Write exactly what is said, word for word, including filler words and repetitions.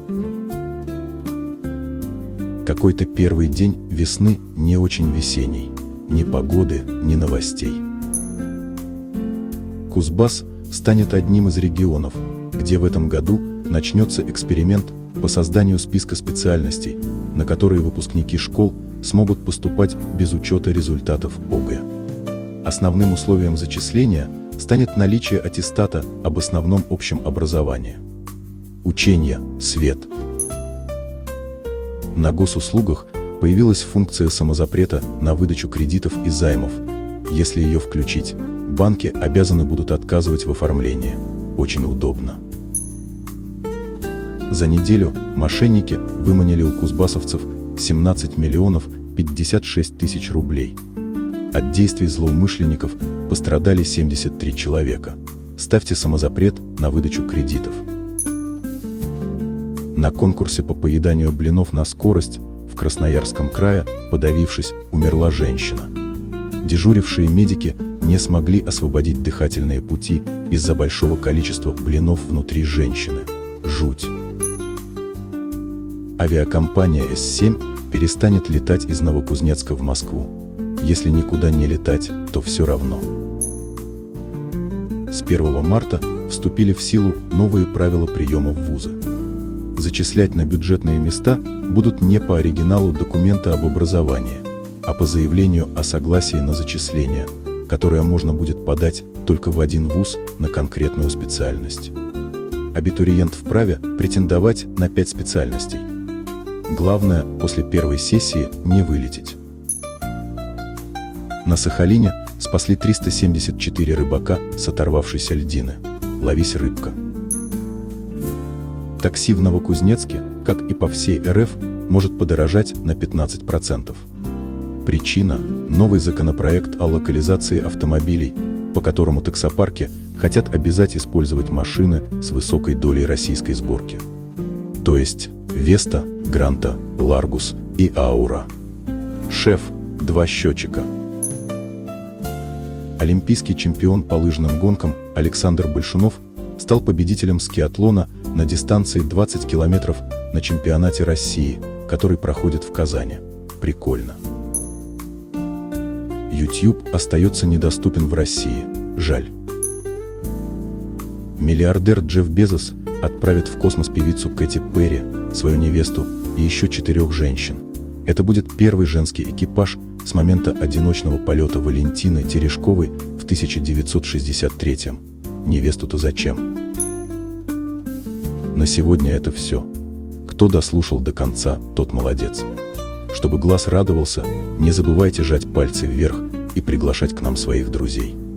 Какой-то первый день весны не очень весенний. Ни погоды, ни новостей. Кузбасс станет одним из регионов, где в этом году начнется эксперимент по созданию списка специальностей, на которые выпускники школ смогут поступать без учета результатов ОГЭ. Основным условием зачисления станет наличие аттестата об основном общем образовании. Учение, свет. На госуслугах появилась функция самозапрета на выдачу кредитов и займов. Если ее включить, банки обязаны будут отказывать в оформлении. Очень удобно. За неделю мошенники выманили у кузбассовцев семнадцать миллионов пятьдесят шесть тысяч рублей. От действий злоумышленников пострадали семьдесят три человека. Ставьте самозапрет на выдачу кредитов. На конкурсе по поеданию блинов на скорость в Красноярском крае, подавившись, умерла женщина. Дежурившие медики не смогли освободить дыхательные пути из-за большого количества блинов внутри женщины. Жуть. Авиакомпания эс семь перестанет летать из Новокузнецка в Москву. Если никуда не летать, то все равно. С первого марта вступили в силу новые правила приема в вузы. Зачислять на бюджетные места будут не по оригиналу документа об образовании, а по заявлению о согласии на зачисление, которое можно будет подать только в один вуз на конкретную специальность. Абитуриент вправе претендовать на пять специальностей. Главное, после первой сессии не вылететь. На Сахалине спасли триста семьдесят четыре рыбака с оторвавшейся льдины. Ловись, рыбка. Такси в Новокузнецке, как и по всей эр эф, может подорожать на пятнадцать процентов. Причина – новый законопроект о локализации автомобилей, по которому таксопарки хотят обязать использовать машины с высокой долей российской сборки. То есть Веста, Гранта, Ларгус и Аура. Шеф – два счетчика. Олимпийский чемпион по лыжным гонкам Александр Большунов стал победителем скиатлона на дистанции двадцать километров на чемпионате России, который проходит в Казани. Прикольно. YouTube остается недоступен в России. Жаль. Миллиардер Джефф Безос отправит в космос певицу Кэти Перри, свою невесту и еще четырех женщин. Это будет первый женский экипаж с момента одиночного полета Валентины Терешковой в тысяча девятьсот шестьдесят третьем. Невесту-то зачем? На сегодня это все. Кто дослушал до конца, тот молодец. Чтобы глаз радовался, не забывайте жать пальцы вверх и приглашать к нам своих друзей.